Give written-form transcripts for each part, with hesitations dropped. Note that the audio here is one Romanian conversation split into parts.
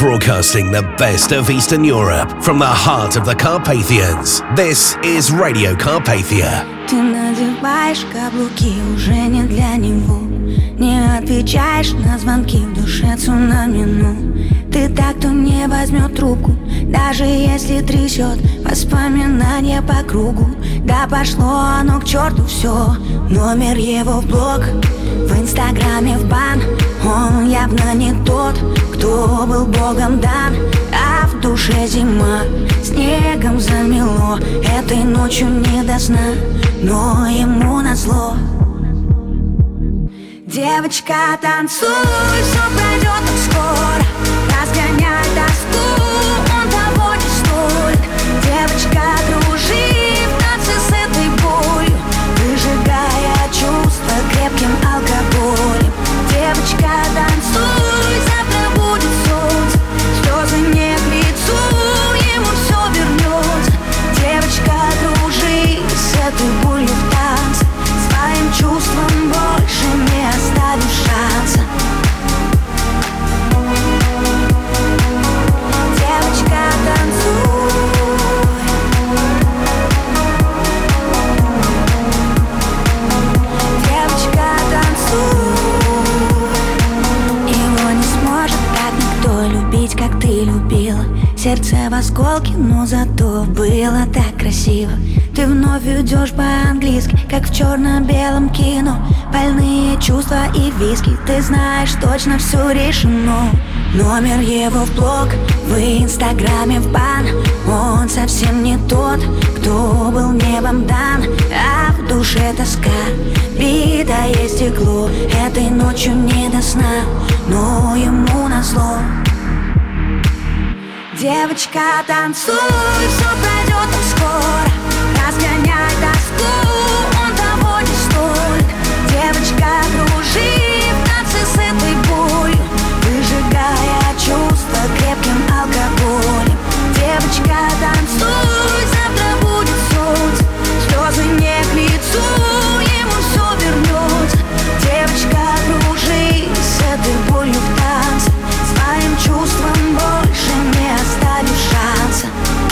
broadcasting the best of Eastern Europe from the heart of the Carpathians. This is Radio Carpathia. Ты надеваешь каблуки уже не для него, не отвечаешь на звонки, в душе цунами, ну. Ты так, кто не возьмет трубку, даже если трясет воспоминания по кругу. Да пошло оно к черту все, номер его в блог, в инстаграме в бан. Он явно не тот, кто был богом дан, а в душе зима, снегом замело. Этой ночью не до сна, но ему назло. Девочка, танцуй, все пройдет так скоро, разгоняй тоску, он того не стоит. Девочка, кружи в танце с этой болью, выжигая чувства крепким алкоголем. Девочка, танцуй, завтра будет солнце, слезы не к лицу, ему все вернется. Девочка, кружи с этой болью в танце, своим чувством больше не оставишь шанса. Девочка, танцуй. Девочка, танцуй. Его не сможет так никто любить, как ты любила. Сердце в осколке, но зато было так красиво. Ты вновь идешь по-английски, как в черно-белом кино. Больные чувства и виски, ты знаешь, точно все решено. Номер его в блог, в инстаграме в бан. Он совсем не тот, кто был небом дан, а в душе тоска, битое стекло. Этой ночью не до сна, но ему назло. Девочка, танцуй, все пройдет так скоро, разгоняй тоску, он того не стоит. Девочка, кружи в танце с этой болью, выжигая чувства крепким алкоголем. Девочка, танцуй, завтра будет солнце, слезы не к лицу, ему все вернется. Девочка, кружи с этой болью в танце, своим чувством больше не оставишь шанса.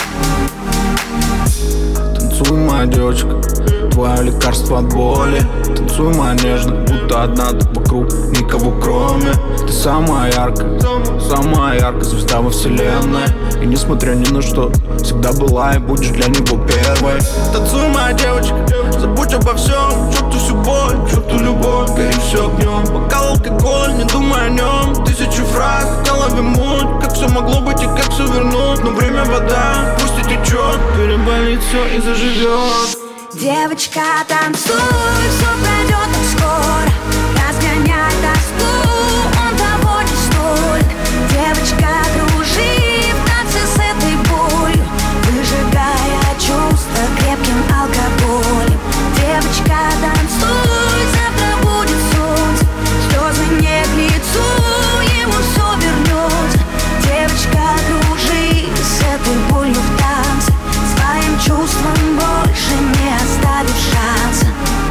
Танцуй, моя девочка, твое лекарство от боли. Танцуй, моя нежная, будто одна ты вокруг, никого кроме. Ты самая яркая звезда во вселенной. И несмотря ни на что, всегда была и будешь для него первой. Танцуй, моя девочка, забудь обо всем, к черту всю боль, к черту любовь, гори все огнем. Бокал, алкоголь, не думай о нем, тысячу фраз в голове муть, как все могло быть и как все вернуть. Но время вода, пусть и течет, переболит все и заживет. Девочка, танцуй, все пройдет так скоро, разгоняй тоску, он того не стоит. Девочка, кружи в танце с этой болью, выжигая чувства крепким алкоголем. Девочка, танцуй, завтра будет солнце, слезы не к лицу, ему все вернется. Девочка, кружи с этой болью в танце, своим чувством больше не оставишь шанса.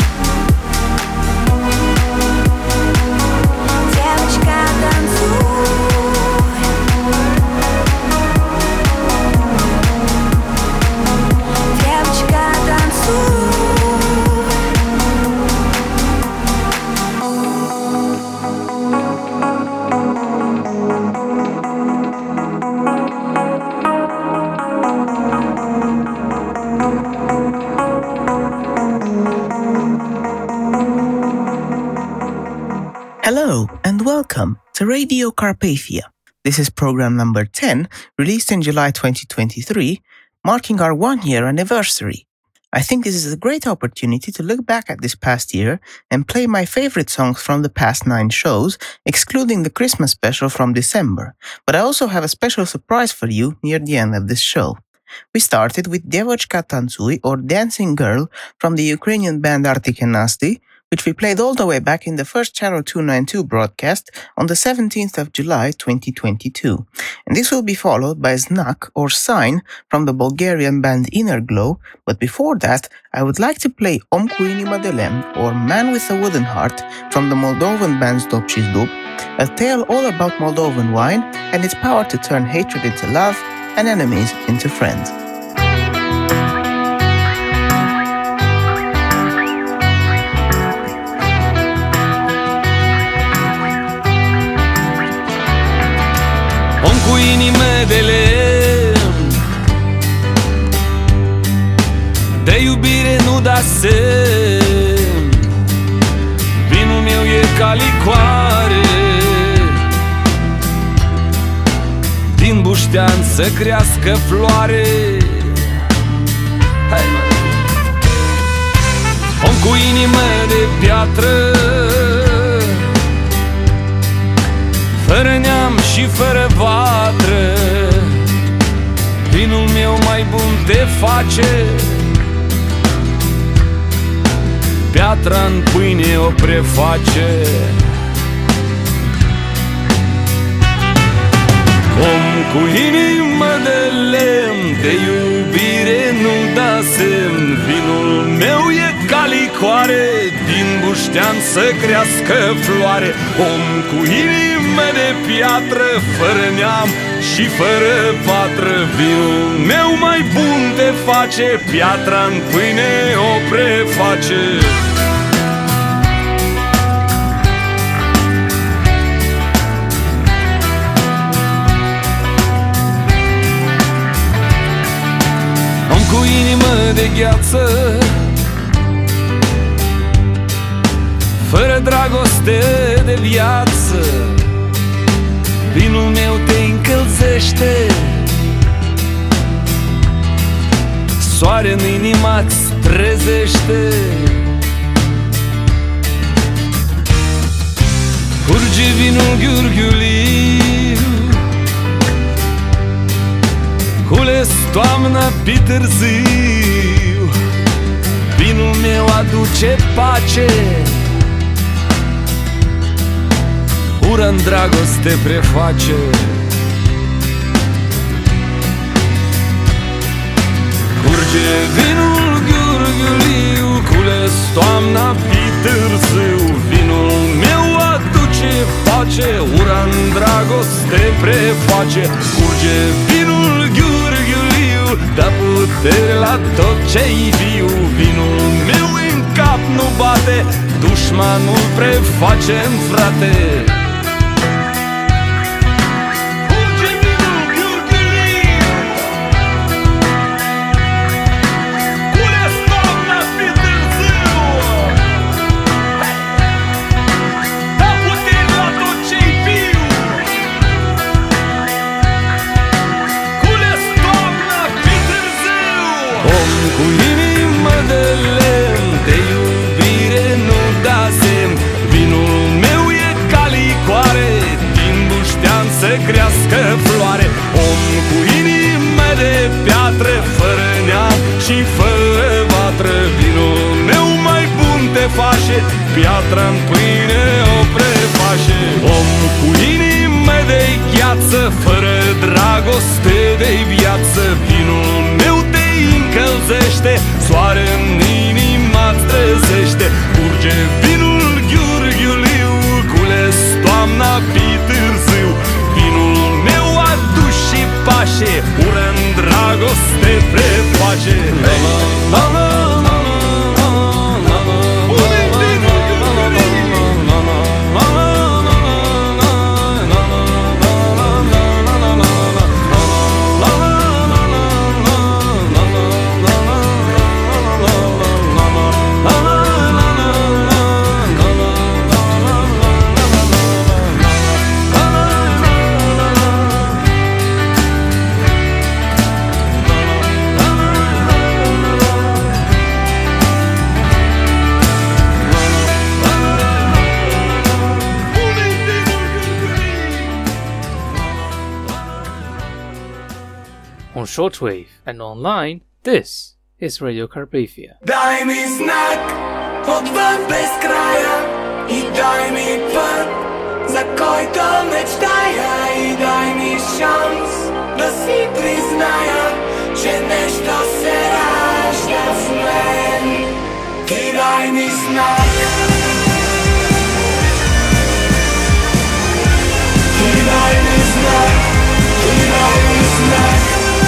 Девочка, танцуй. Девочка, танцуй. Hello and welcome to Radio Carpathia. This is program number 10, released in July 2023, marking our 1-year anniversary. I think this is a great opportunity to look back at this past year and play my favorite songs from the past 9 shows, excluding the Christmas special from December. But I also have a special surprise for you near the end of this show. We started with Devochka Tantsui, or Dancing Girl, from the Ukrainian band Artik and Nasty, which we played all the way back in the first Channel 292 broadcast on the 17th of July 2022. And this will be followed by Znak or Sign from the Bulgarian band Inner Glow, but before that I would like to play Om cu inima de lemn or Man with a Wooden Heart from the Moldovan bands Dop și Zdup, a tale all about Moldovan wine and its power to turn hatred into love and enemies into friends. Om cu inimă de lemn, de iubire nu da semn. Vinul meu e ca licoare, din buștean să crească floare. Hai, mă. Om cu inimă de piatră, fără neam și fără vatră, vinul meu mai bun te face. Piatra-n pâine o preface. Om cu inimă de lemn, de iubire nu da semn. Vinul meu e ca licoare, din buștean să crească floare. Om cu inimă de piatră, fără neam și fără vatră, vinul meu mai bun te face. Piatra-n pâine o preface. Cu inimă de gheață, fără dragoste de viață, vinul meu te încălzește. Soare în inima-ți trezește. Curge vinul ghiurghiuliu, cules toamna pe târziu. Vinul meu aduce pace, ura-n dragoste preface. Curge vinul ghiurghiuliu, cules toamna pe târziu. Vinul meu aduce pace, ura-n dragoste preface. Curge vinul ghiurghiuliu, dă putere la tot ce-i viu. Vinul meu în cap nu bate, dușmanul preface-n frate. Cu inimă de lemn, de iubire nu da semn. Vinul meu e ca licoare, din buștean să crească floare. Om cu inimă de piatră, fără neam și fără vatră, vinul meu mai bun te face. Piatra-n pâine o preface. Om cu inimă de gheață, fără dragoste de viață, vinul meu te încălzește. Soare în inima-ți trezește. Curge vinul ghiurghiuliu, cules toamna pe târziu. Vinul meu aduce și pace, ură-n dragoste preface. On shortwave and online, this is Radio Carpathia. Daj mi znak, отвъд безкрая. И дай ми път, за който мечтая. И дай ми шанс да си призная, че нещо се ражда в мен. Ти дай ми знак, ти дай ми знак, ти дай ми знак,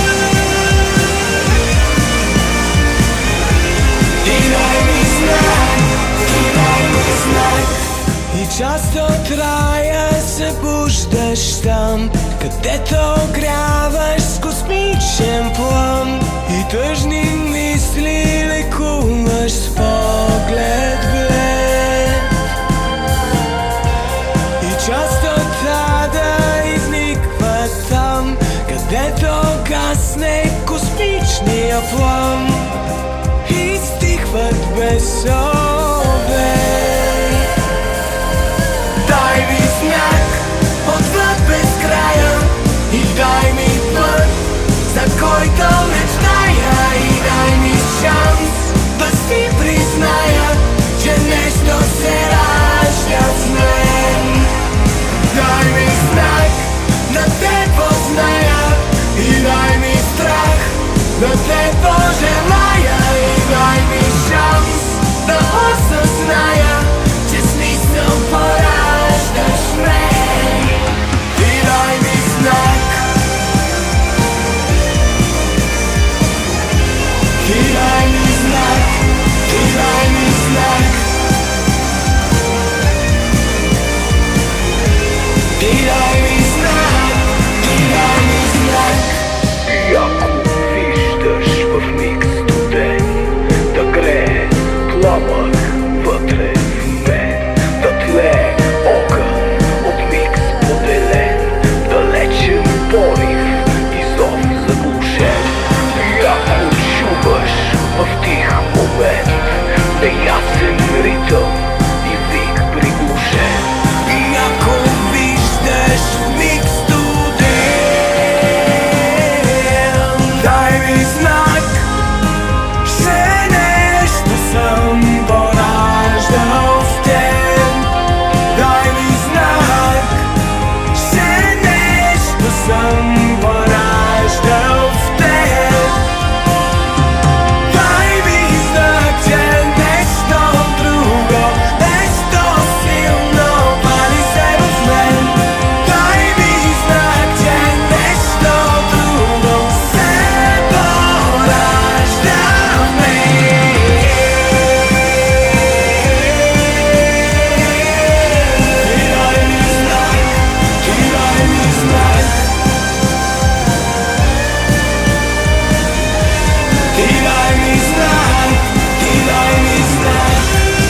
ти дай ми знак, ти дай ми знак. И част от рая се буждаш там, където огряваш с космичен план. И тъжни мисли лекуваш с поглед блед. И част от ада изниква там, където гасне космичния план. И стихват без обед. Дай ми знак, отвъд безкрая. И дай ми път, за който мечтая. И дай ми шанс да си призная, че нещо се ражда в мен. Дай ми знак, да те позная. И дай ми страх, да те пожелая. И дай ми шанс да осъзная, че смисъл пораждаш мен. И дай ми знак, ти дай ми знак, ти дай ми знак, ти дай ми знак, ти дай ми знак. И ако виждаш в миг студен да грее пламък вътре в мен, да тлее огън от миг споделен, далечен порив и зов заглушен. И ако чуваш в тих момент неясен ритъм и вик приглушен, и ако виждаш в миг студен, дай ми знак, че нещо съм пораждал в теб. Дай ми знак, че нещо съм пораждал в теб. Дай ми знак, че нещо друго, нещо силно пали се в мен. Дай ми знак, че нещо друго се поражда в мен. Ти дай ми знак, ти дай ми знак, ти дай ми знак, ти дай ми знак,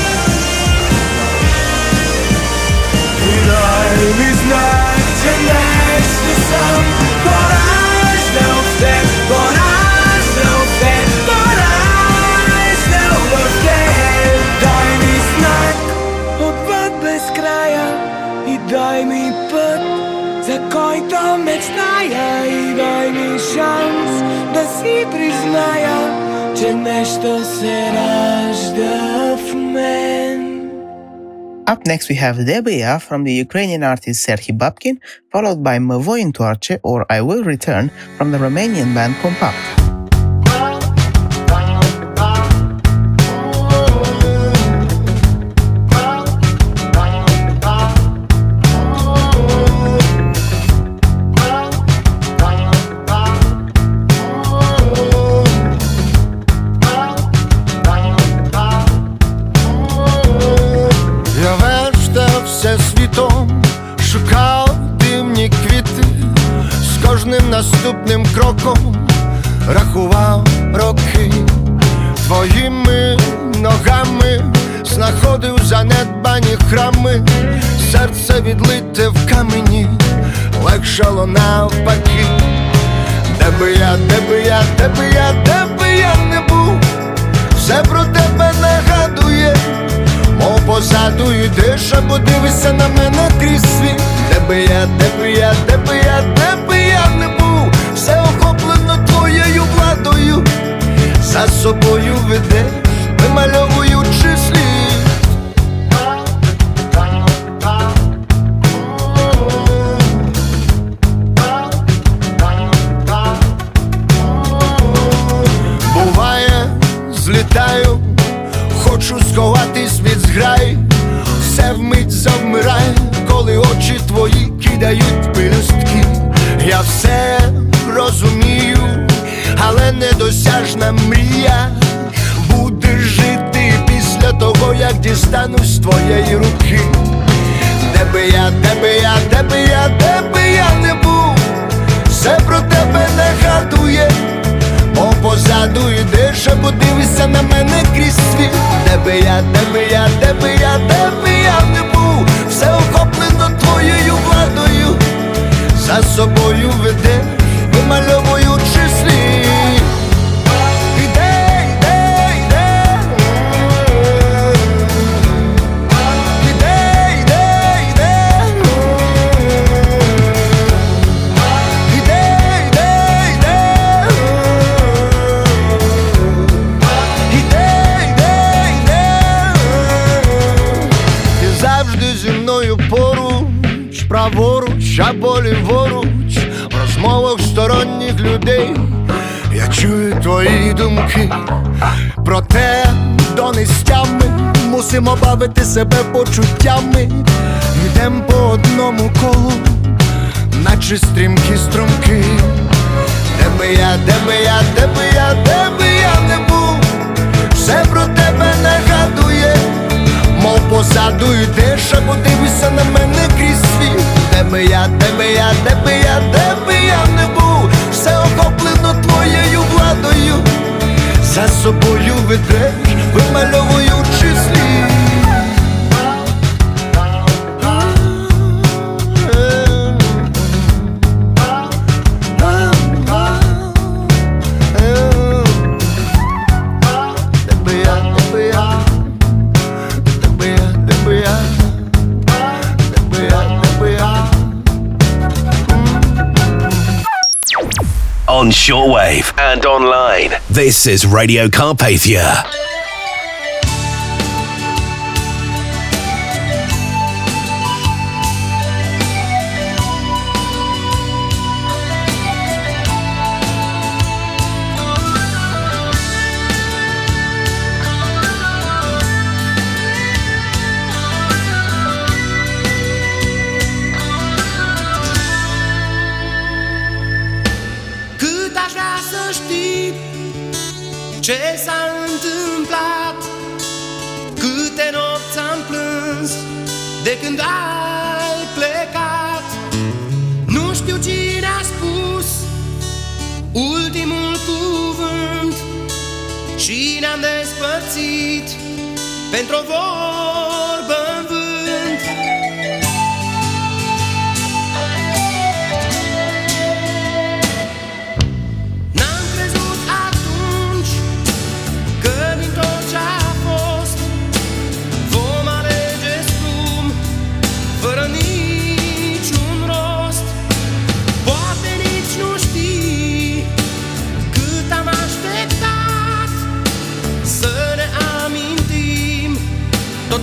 ти дай ми знак, че нещо съм пораждал в теб, пораждал в теб, пораждал в теб. Дай ми знак, отвъд безкрая. И дай ми път, за който мечтая. И дай ми шанс да си призная, че нещо се ражда в мен. Up next, we have Debeya from the Ukrainian artist Serhiy Babkin, followed by Mă voi întoarce or I Will Return from the Romanian band Compact. Я вештав все світом, шукав дивні квіти, з кожним наступним кроком рахував роки. Твоїми ногами знаходив занедбані храми, серце відлите в камені легшало навпаки. Де би я, де би я, де би я, де би я не був, все про тебе нагадує, мов позаду йдеш або дивишся на мене крізь світ. Де би я, де би я, де би я, де би я не був, все охоплено твоєю владою, за собою ведеш, вимальовуючи слід. грає, все вмить завмирає, коли очі твої кидають пелюстки. Я все розумію, але недосяжна мрія буде жити після того, як дістанусь твоєї руки. Де би я, де би я, де би я, де би я не був, все про тебе нагадує, бо позаду йдеш, а подивися на мене крізь світ. Де би я, де би я, де би я, де би я не був, все охоплено твоєю владою, за собою ведеш, вимальовуючи слід. Праворуч або ліворуч, в розмовах сторонніх людей я чую твої думки. Проте донестями мусимо бавити себе почуттями. Йдем по одному колу, наче стрімкі струмки. Де би я, де би я, де би я, де би я не був, все про тебе нагадує, мов позаду йдеш, а подивися на мене крізь світ. Де би я, де би я, де би я, де би я не був, все охоплено твоєю владою, за собою ведеш, вимальовуючи слід. On shortwave and online, this is Radio Carpathia. Ce s-a întâmplat? Câte nopți am plâns de când ai plecat. Nu știu cine a spus ultimul cuvânt și ne-am despărțit pentru o vorbă în vânt. N-am crezut atunci că din tot ce-a fost vom alege scrum, fără niciun rost. Poate nici nu știi cât am așteptat să ne amintim tot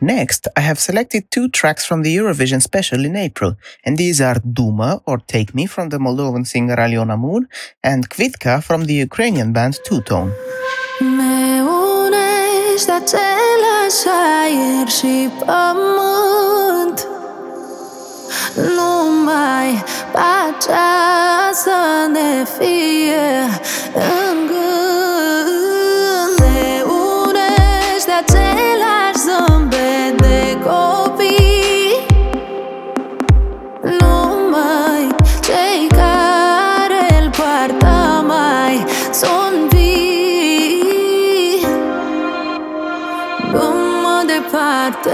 Next, I have selected 2 tracks from the Eurovision special in April, and these are Duma, or Take Me, from the Moldovan singer Aliona Moon, and Kvitka from the Ukrainian band Two Tone. Ne unești același aer și pământ, numai pacea să ne fie în gând. Ne unești același zâmbet de copii, numai cei care îl poartă mai sunt vii. Du-mă departe,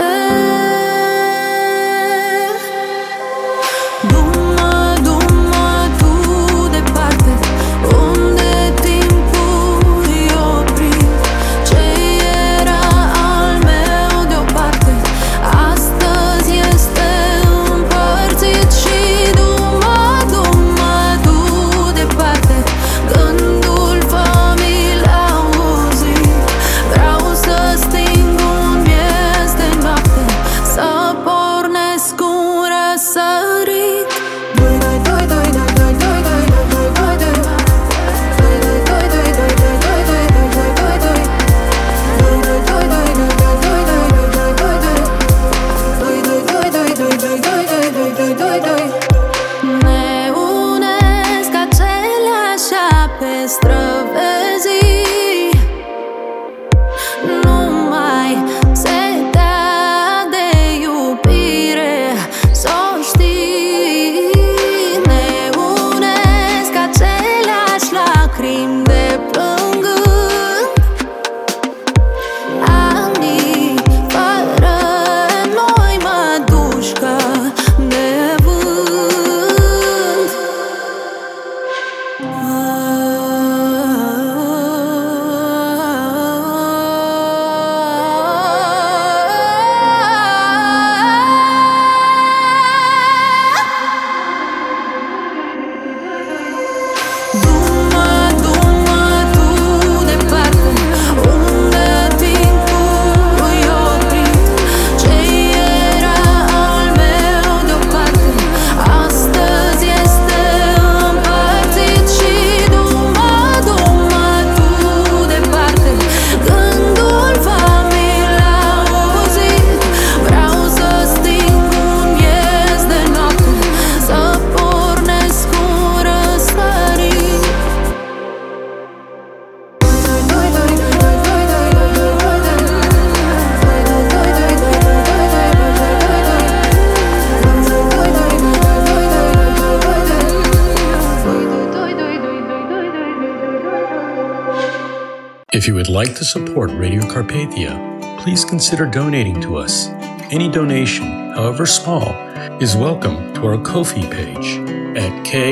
If you would like to support Radio Carpathia, please consider donating to us. Any donation, however small, is welcome to our Ko-fi page at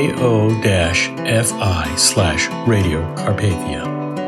ko-fi/Radio Carpathia.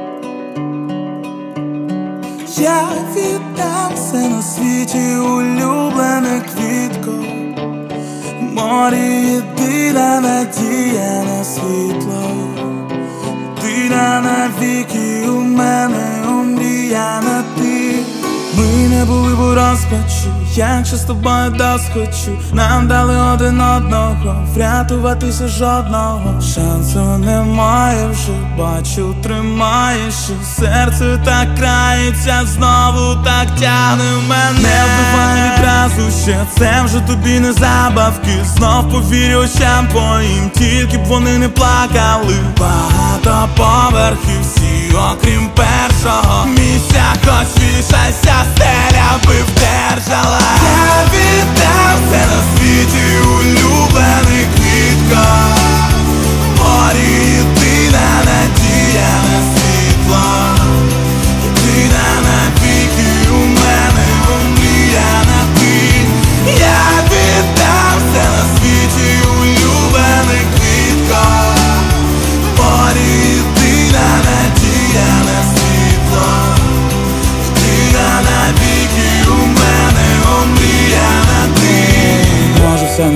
Я віддався на світі улюблених квітко, морі єдина надія на світло. Єдина навіки у мене омріяна ти. Ми не були в розпачі, якщо з тобою доскочу. Нам дали один одного, врятуватися жодного шансу немає вже, бачу, тримаєш, серце так крається, знову так тягне мене. Не вбивай відразу ще, це вже тобі не забавки. Знов повірю очам твоїм, тільки б вони не плакали. Багато поверхів, всі окрім першого місця, хоч вішайся, стеля би вдержала. Я віддав все на світі улюблений квітко, морі єдина надія на світло. Єдина навіки у мене омріяна ти. Я віддав все на світі улюблений квітко, морі єдина надія на світло. Єдина навіки у мене омріяна.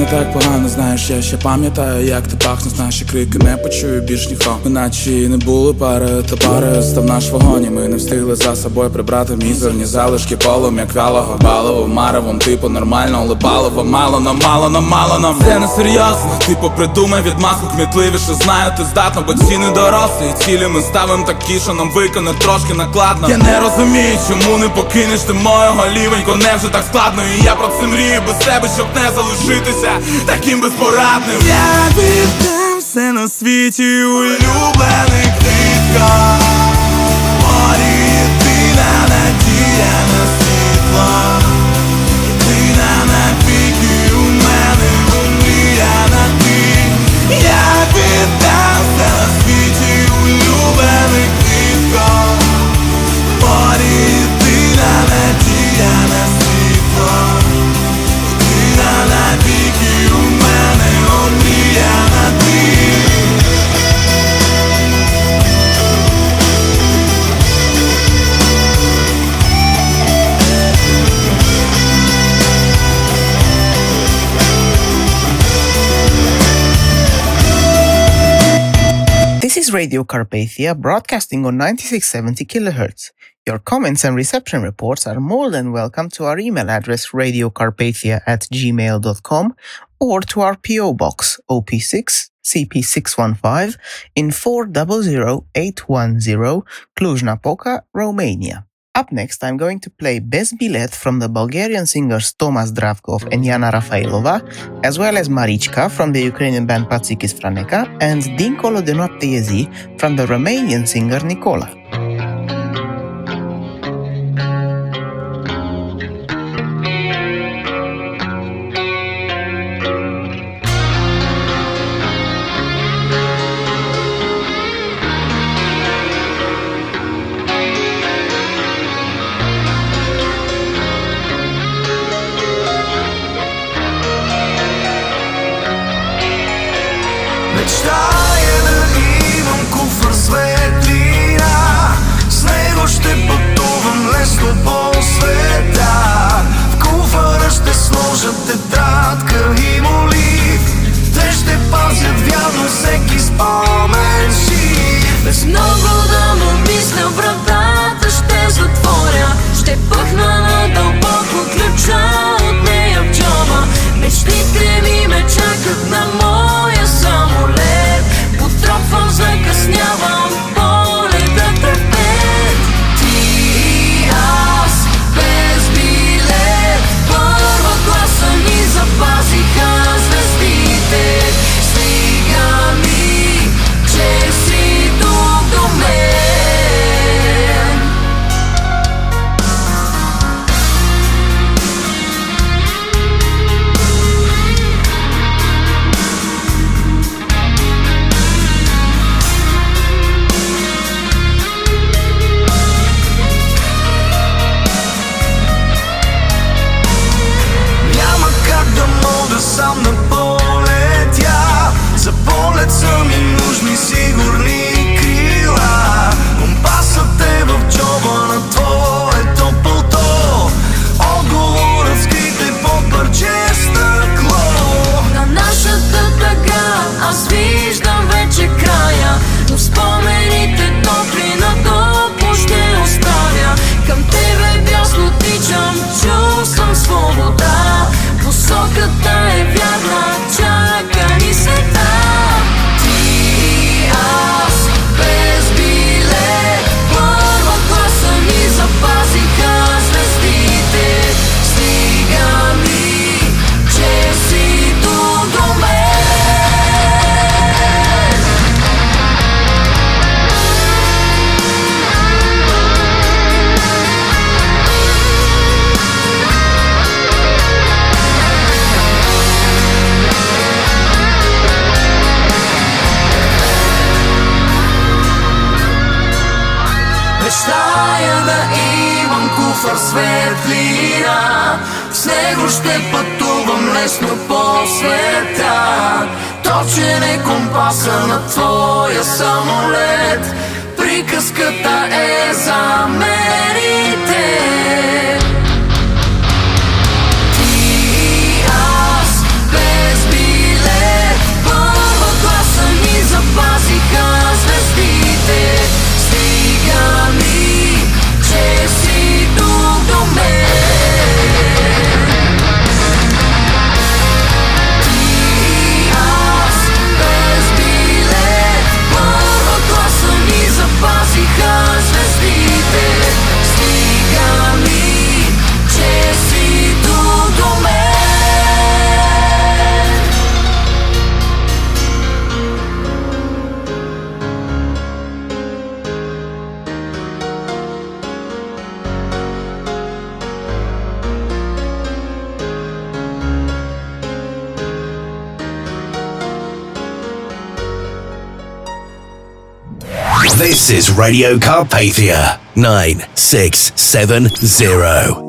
не так погано, знаєш, я ще пам'ятаю, як ти пахнеш, наші крики не почую більш ніхто. Ми наче і не були парою, та парою став наш вогонь, і ми не встигли за собою прибрати мізерні залишки полум'я квялого балову маревом, типу нормально, але палива мало нам. Це не серйозно, типу придумай відмазку кмітливіше, знаю, ти здатно, бо ці не дорослі, і цілі ми ставим такі, що нам виконати трошки накладно. Я не розумію, чому не покинеш ти мою голівенько, невже так складно, і я про це мрію без тебе, щоб не залишитися таким безпорадним. Я віддам все на світі улюблених квітках, морі єдина надія на світло, єдина навіки у мене умріяна ти. Я віддам все на світі улюблених квітках, морі єдина надія на світло, єдина навіки у мене умріяна ти. This is Radio Carpathia, broadcasting on 9670 kHz. Your comments and reception reports are more than welcome to our email address radiocarpathia@gmail.com or to our PO Box OP6 CP615 in 400810 Cluj-Napoca, Romania. Up next, I'm going to play Bez Bilet from the Bulgarian singers Tomas Dravkov and Yana Rafailova, as well as Marichka from the Ukrainian band Patsikis Franeka, and Dincolo de Noapte e zi from the Romanian singer Nicola. Мечтая да имам куфър светлина, с него ще пътувам лесно по света. В куфъра ще сложат тетрадка и молив, те ще пазят вярно всеки спомен жив. Без много да му мисля, вратата ще затворя, ще пъхна надълбоко ключа от нея в джоба. Мечтите ми ме чакат на моя самолет, потропвам, закъснявам, полетът е впред. Ти и аз без билет, първа класа ни запазиха звездите. Стига ми, че си тук до мен. Сам на полетя, за полет са ми нужни сигурни крила. Компасът е в джоба на твоето пълто, отговорът скрите под парче стъкло. На нашата тъга аз виждам вече края, но спомените топли на топло ще оставя. Към тебе бясно тичам, чувствам свобода, посоката е вярна, чака ни света. Ти и аз без билет, първа класа ни запазиха звездите. Стига ми, че си тук до мен. Мечтая да имам куфър светлина, с него ще пътувам лесно по света. Точен е компаса на твоя самолет, приказката е за мените. Ти и аз без This is Radio Carpathia 9670.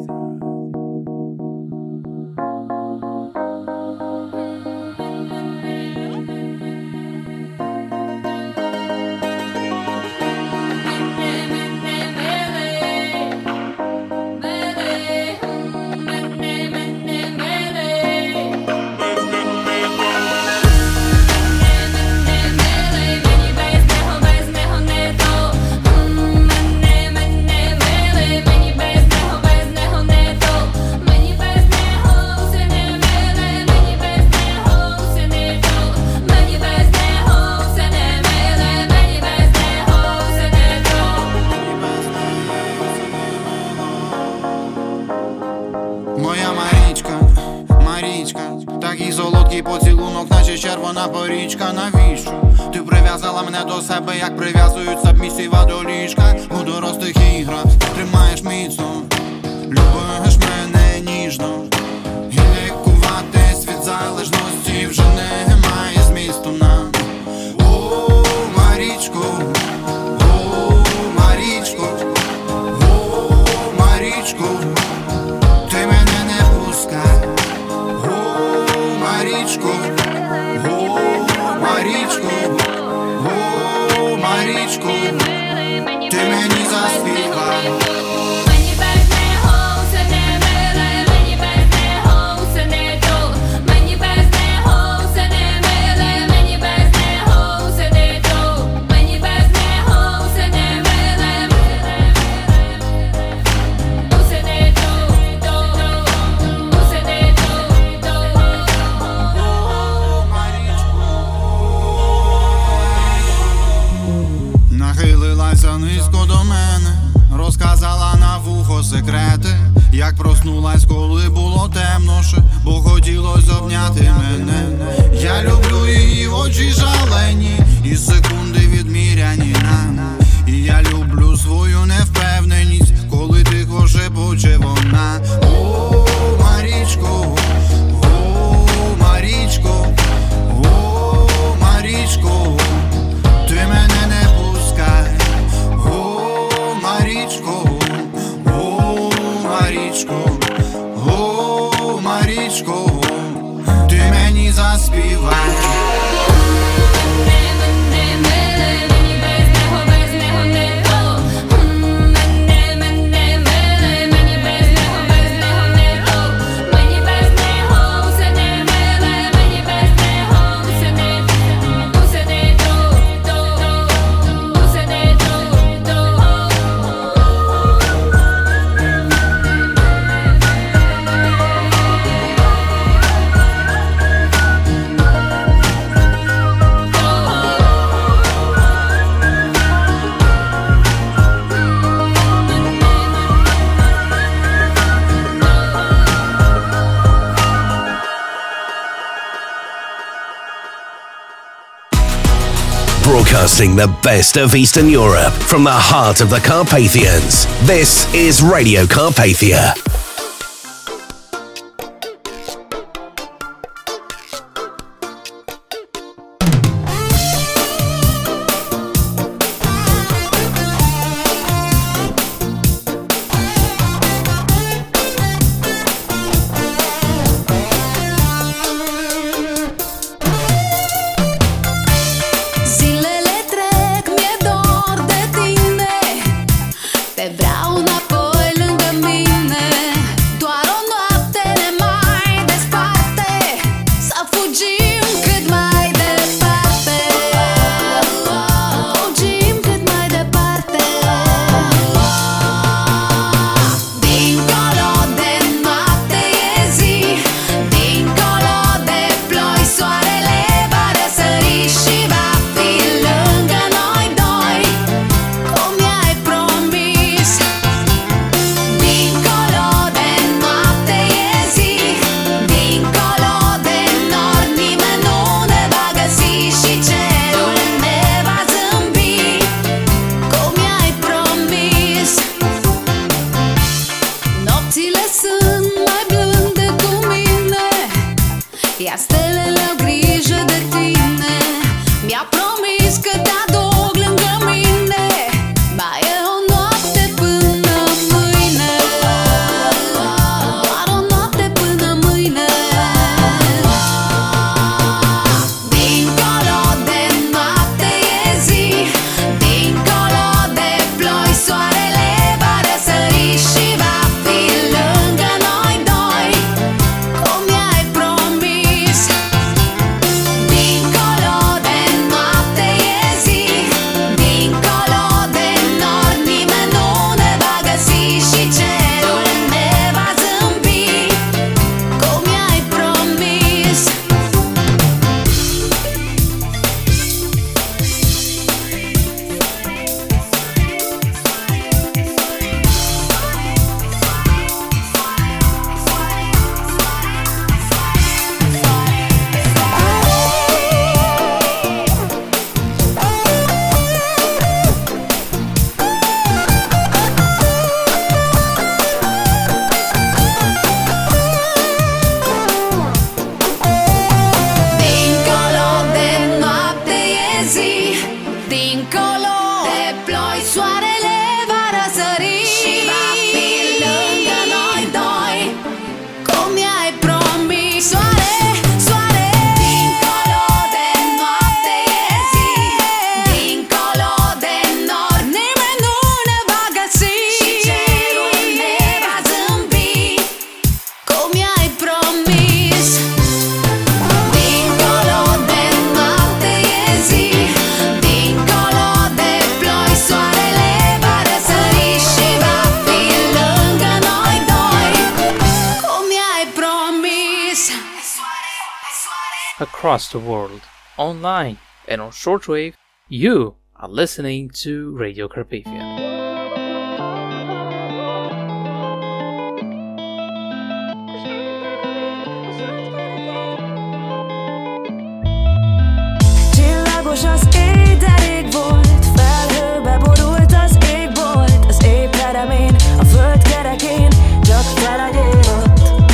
Broadcasting the best of Eastern Europe from the heart of the Carpathians. This is Radio Carpathia. Vreau înapoi lângă mine. Mi-a promis că te aduc lângă mine. across the world, online and on shortwave. You are listening to Radio Carpathia. Az éj, de rég volt, felhőbe borult az égbolt, az éj peremén, a föld kerekén, csak te legyél ott.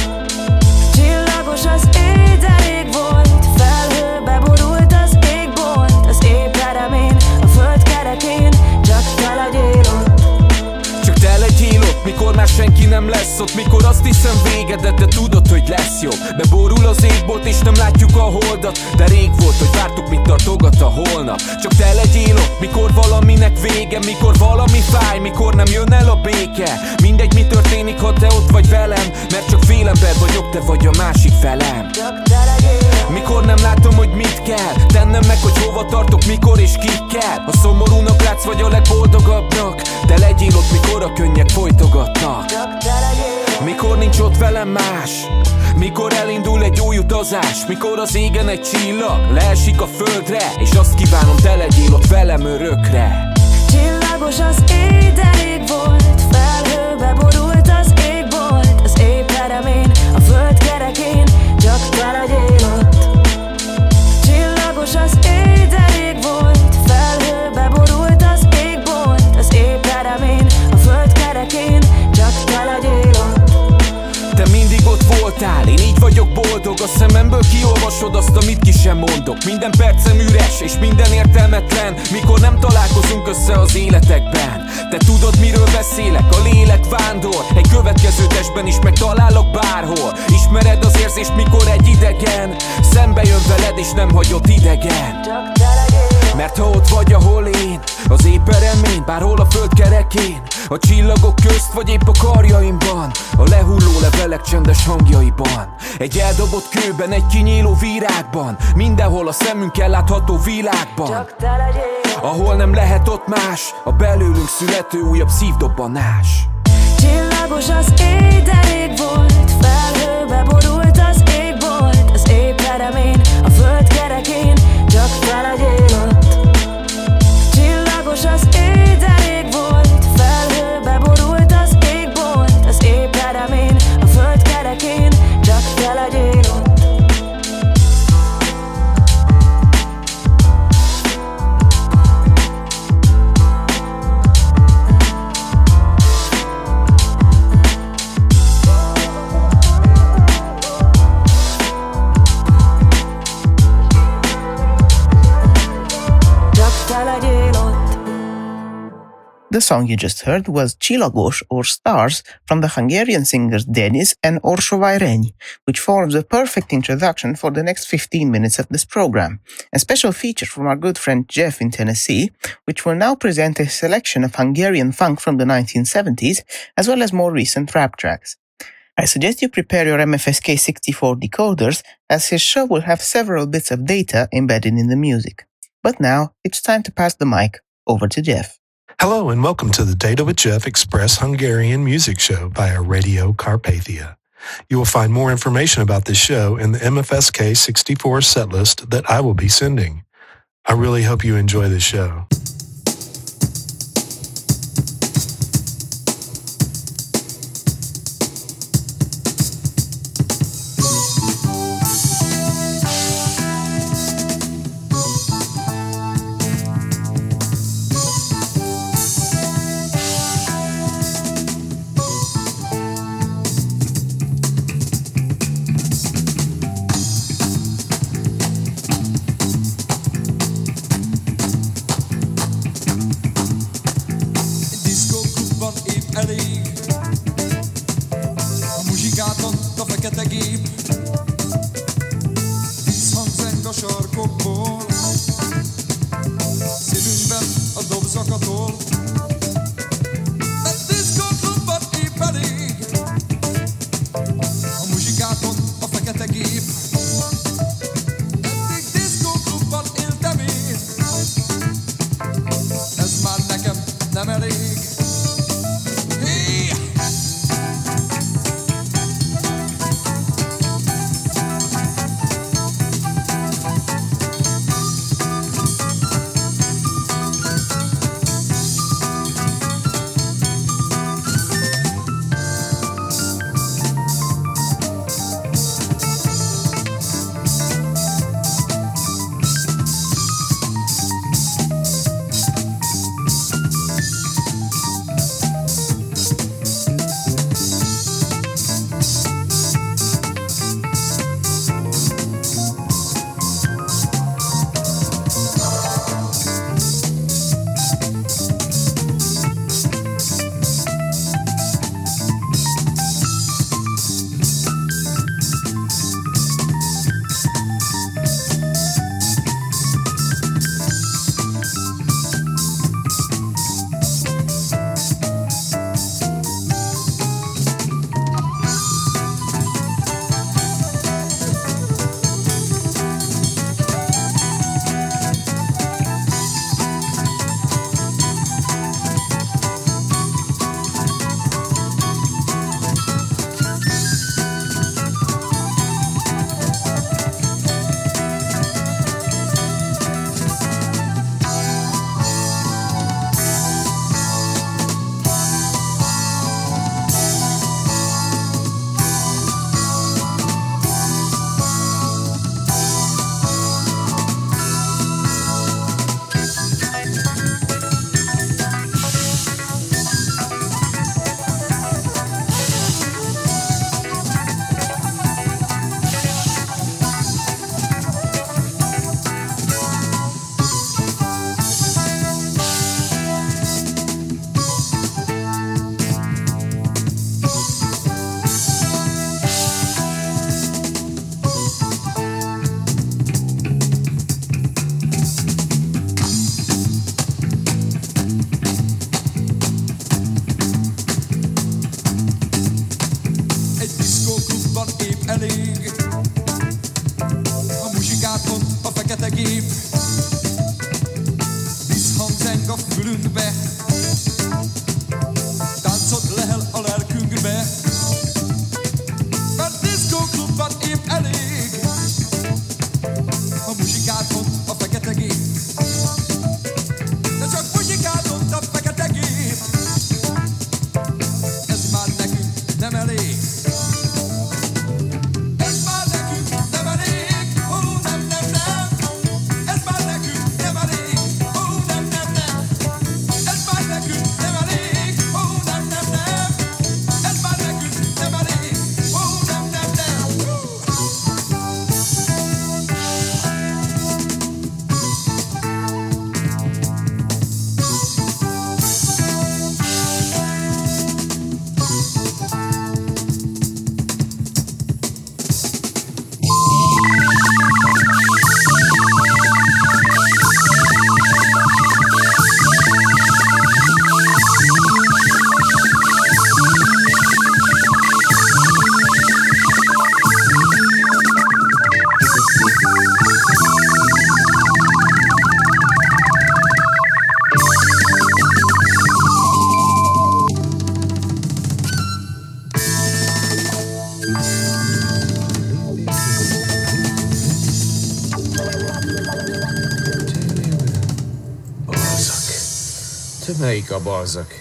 Csillagos az éj, de rég volt, felhőbe borult az égbolt, az éj peremén, a föld kerekén, csak te legyél ott. Csak te legyél ott, mikor már senki nem lesz ott, mikor azt hiszem végedet, de tudod, hogy lesz jobb. Beborul az égbolt és nem látjuk a holdat, de rég volt, hogy vártuk, mit tartogat a holnap. Csak te legyél ott, mikor valaminek vége, mikor valami fáj, mikor nem jön el a béke. Mindegy, mi történik, ha te ott vagy velem, mert csak fél ember vagyok, te vagy a másik felem. Csak te legyél. Mikor nem látom, hogy mit kell tennem meg, hogy hova tartok, mikor és kikkel. A szomorúnak látsz, vagy a legboldogabbnak, te legyél ott, mikor a könnyek folytogatnak. Csak te legyél. Mikor nincs ott velem más, mikor elindul egy új utazás, mikor az égen egy csillag leesik a földre, és azt kívánom, te legyél ott velem örökre. Csillagos az éj, de rég volt, felhőbe borult az égbolt, az éj peremén, a föld kerekén, csak te legyél ott. Csillagos az éj, de rég volt, felhőbe borult az égbolt, az éj peremén, a föld kerekén, csak te legyél ott. Te mindig ott voltál, én így vagyok boldog, a szememből kiolvasod azt, amit ki sem mondok. Minden percem üres és minden értelmetlen, mikor nem találkozunk össze az életekben. Te tudod, miről beszélek, a lélek vándor, egy következő testben is megtalálok bárhol. Ismered az érzést, mikor egy idegen szembe jön veled és nem hagyott idegen. Csak te legyél. Mert ha ott vagy, ahol én, az éj peremén, bárhol a föld kerekén, a csillagok közt vagy épp a karjaimban, a lehulló levelek csendes hangjaiban, egy eldobott kőben, egy kinyíló virágban, mindenhol a szemünkkel látható világban. Csak te legyél. Ahol nem lehet ott más, a belőlünk születő újabb szívdobbanás. Csillagos az éj, de rég volt, felhőbe borult az égbolt, az éj peremén, a föld kerekén, csak te legyél ott. Csillagos az éj, de rég volt, felhőbe borult az égbolt, az éj peremén, a föld kerekén, csak te legyél ott. The song you just heard was Csillagos or Stars from the Hungarian singers Denis and Orso Vajreny, which forms a perfect introduction for the next 15 minutes of this program. A special feature from our good friend Jeff in Tennessee, which will now present a selection of Hungarian funk from the 1970s, as well as more recent rap tracks. I suggest you prepare your MFSK 64 decoders, as his show will have several bits of data embedded in the music. But now, it's time to pass the mic over to Jeff. Hello and welcome to the Data with Jeff Express Hungarian Music Show via Radio Carpathia. You will find more information about this show in the MFSK 64 setlist that I will be sending. I really hope you enjoy the show. fekete gép. Visszhang zeng a fülünkbe, táncot lehel a lelkünkbe. Mert diszkóklubban épp elég, a muzsikát mond a fekete gép. De csak muzsikát mond a fekete gép, ez már nekünk nem elég. Ez már nekünk nem elég, ó nem, nem, nem. Ez már nekünk nem elég, ó nem, nem, nem. Ez már nekünk nem elég, ó nem, nem, nem. Ez már nekünk nem elég, ó nem, nem, nem. Te melyik a balzak?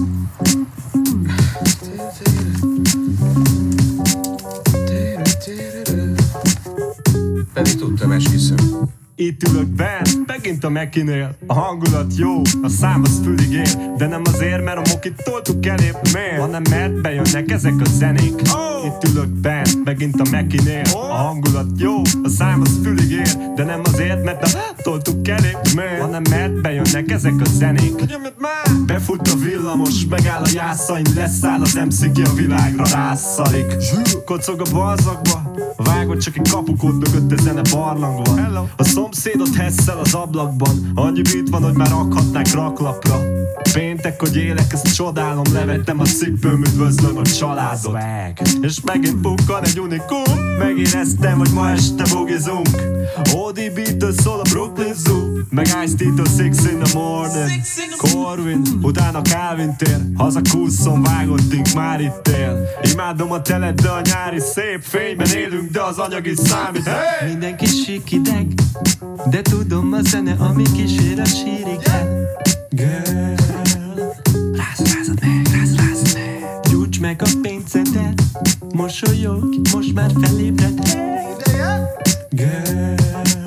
Pedig tudtam, esküszöm. Itt ülök bent, megint a Mekinél. A hangulat jó, a szám az fülig ér. De nem azért, mert a mokit toltuk elébb. Miért? Hanem mert bejönnek ezek a zenék. Itt ülök bent, megint a Mekinél. A hangulat jó, a szám az fülig ér. De nem azért, mert toltuk elébb. Miért? Hanem mert bejönnek ezek a zenék. Befut a villamos, megáll a jászain. Leszáll az MC, ki a világra rászalik. Kocog a balzakba, vágod csak egy kapukód mögött a zene barlangban. A szomszédot hesszel az ablakban. Annyi beat van, hogy már rakhatnák raklapra. Péntek, hogy élek, ezt csodálom. Levettem a cipőm, üdvözlöm a családot. És megint pukkan egy unikum. Megéreztem, hogy ma este bogizunk. ODB-től szól a Brooklyn Zoo, meg Ice-T-től 6 in the morning. Corvin, utána Calvin tér. Hazakúszom, vágottunk, már itt él. Imádom a telet, de a nyári szép. Fényben élünk, de az anyag is számít. Hey! Mindenki sikideg, de tudom a zene, ami kísér a síriget. Girl, rázad meg. Gyújts meg a pénzedet, mosolyog, most már felébred. Girl,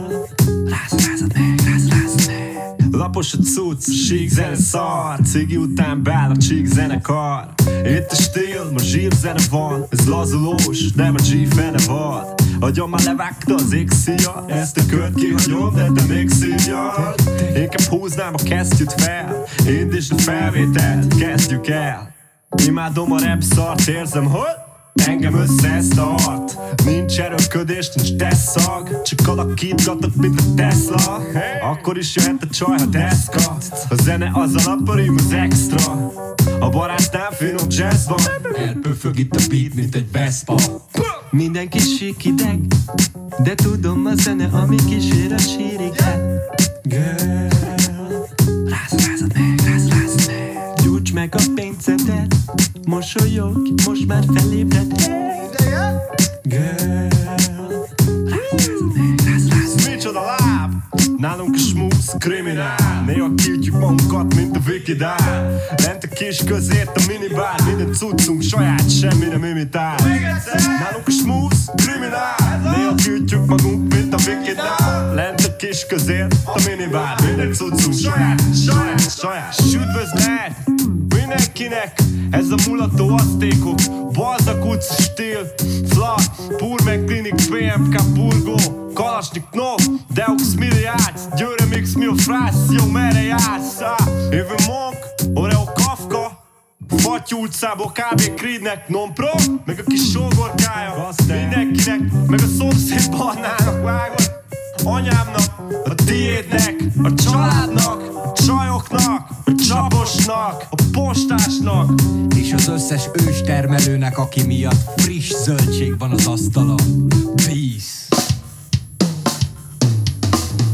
rázad meg. Lapos a cucc, sík zene szar. Cigi után beáll a csík zenekar. Itt a stíl, ma zsírzene van. Ez lazulós, nem a G-fene vad. Agyon már levágta az X-szíja. Ezt a kört kihagyom, de te még szívjad. Inkább húznám a kesztyűt fel. Indítsd a felvételt, kezdjük el. Imádom a rap szart, érzem, hogy engem össze ezt a art. Nincs erőködés, nincs tesszag. Csak alakítgatok, mint a Tesla. Akkor is jöhet a csaj, ha deszka. A zene az alap, a rím az extra. A barátnál finom jazz van. Elpöfög itt a beat, mint egy Vespa. Mindenki sikideg, de tudom a zene, ami kísér a síriget. Girl, rázad meg. Gyújts meg a pénzedet, mosolyog, most már felébred. Girl, micsoda láb! Nálunk a smooth kriminál. Néha kiütjük magunkat, mint a Vikidál. Lent a kis közért a minibár. Minden cuccunk saját, semmi nem imitál. Nálunk a smooth kriminál. Néha kiütjük magunk, mint a Vikidál. Lent a kis közért a minibár. Minden cuccunk saját. Üdvözlet mindenkinek, ez a mulató aztékok. Balzak utca stíl, flat, pur meg klinik, PMK, Burgó, Kalasnyikov, Deux milliárd, Győre mix, mi a frász, jó merre jársz? Éve Monk, Oreo Kafka, Fattyú utcából kb. Creednek, Non-Pro, meg a kis sógorkája. Mindenkinek, meg a szomszéd barnának vágod. Anyámnak, a tiédnek, a családnak, a csajoknak, a csaposnak, a postásnak, és az összes őstermelőnek, aki miatt friss zöldség van az asztalon. Peace.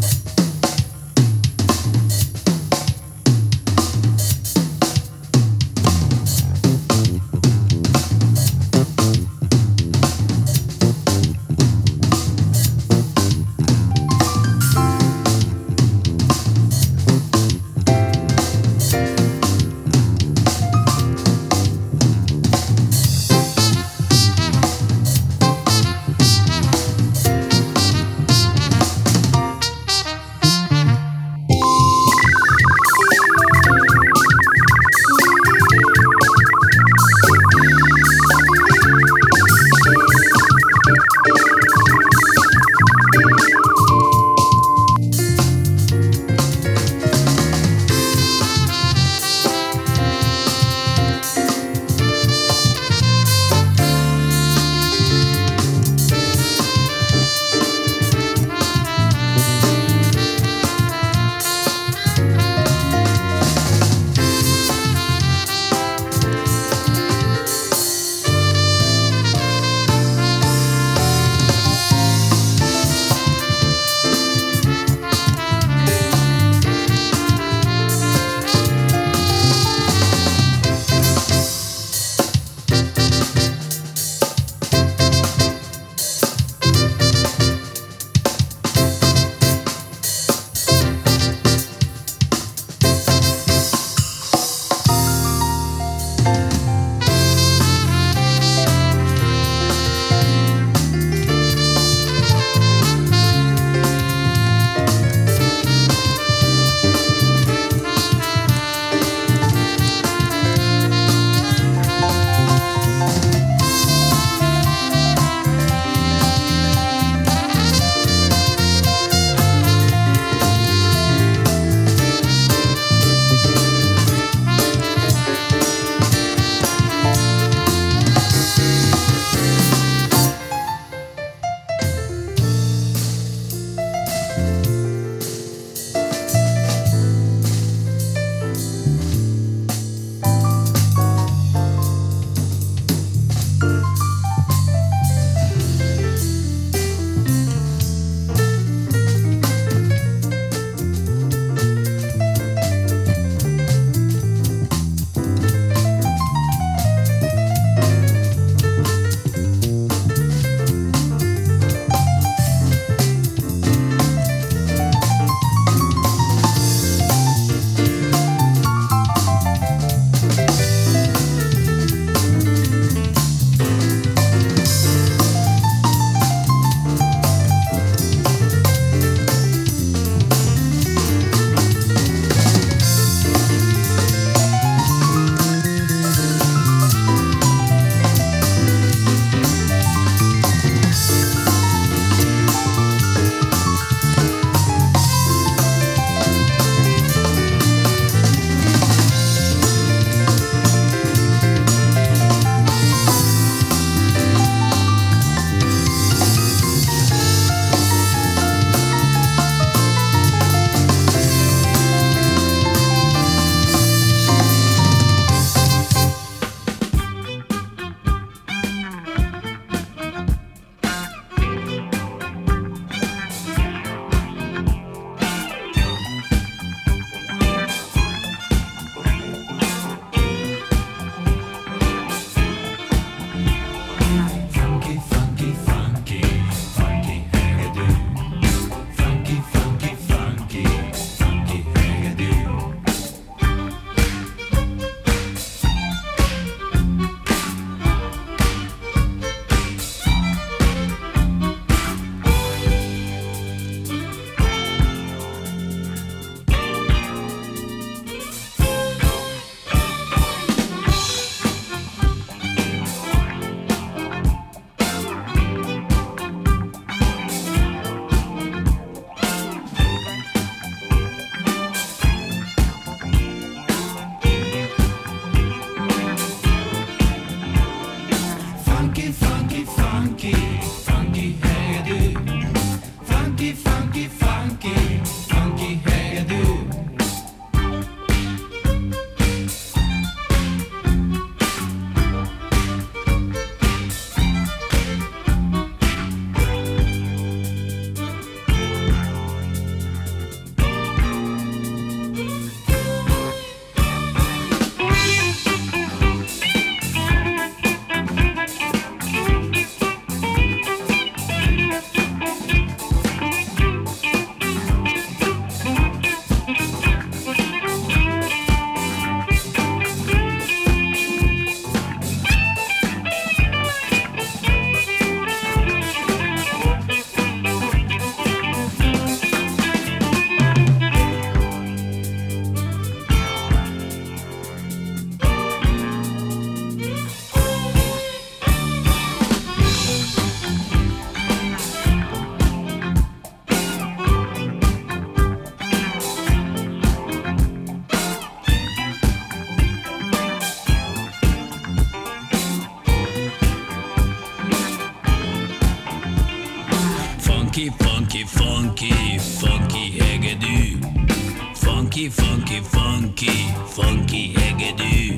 Funky, funky, funky hegedű. Funky, funky, funky, funky hegedű.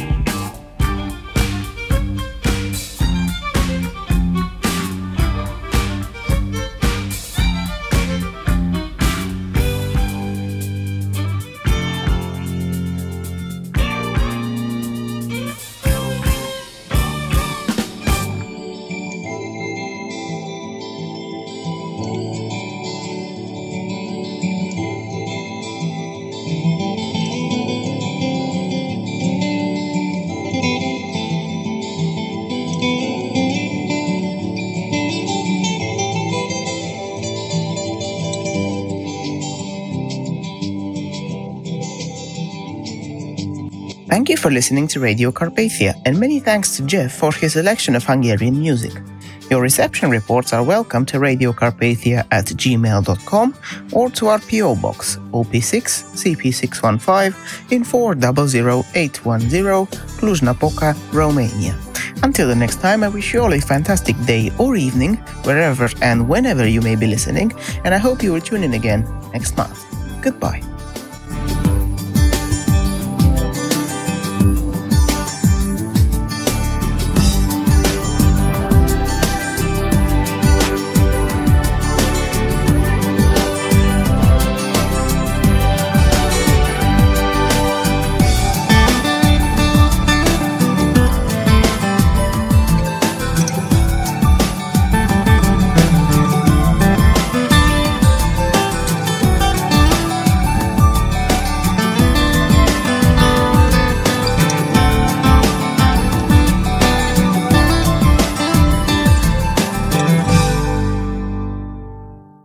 Thank you for listening to Radio Carpathia, and many thanks to Jeff for his selection of Hungarian music. Your reception reports are welcome to radiocarpathia@gmail.com or to our PO Box, OP6 CP615 in 400810, Cluj-Napoca, Romania. Until the next time, I wish you all a fantastic day or evening, wherever and whenever you may be listening, and I hope you will tune in again next month. Goodbye.